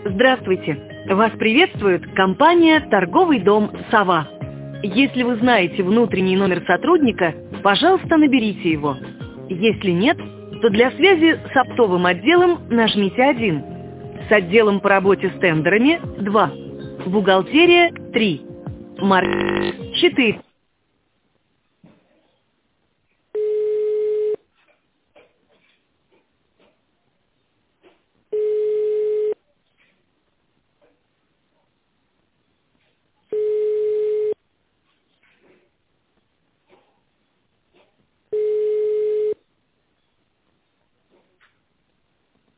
Здравствуйте! Вас приветствует компания «Торговый дом Сова». Если вы знаете внутренний номер сотрудника, пожалуйста, наберите его. Если нет, то для связи с оптовым отделом нажмите 1, с отделом по работе с тендерами 2, бухгалтерия 3, маркетинг 4.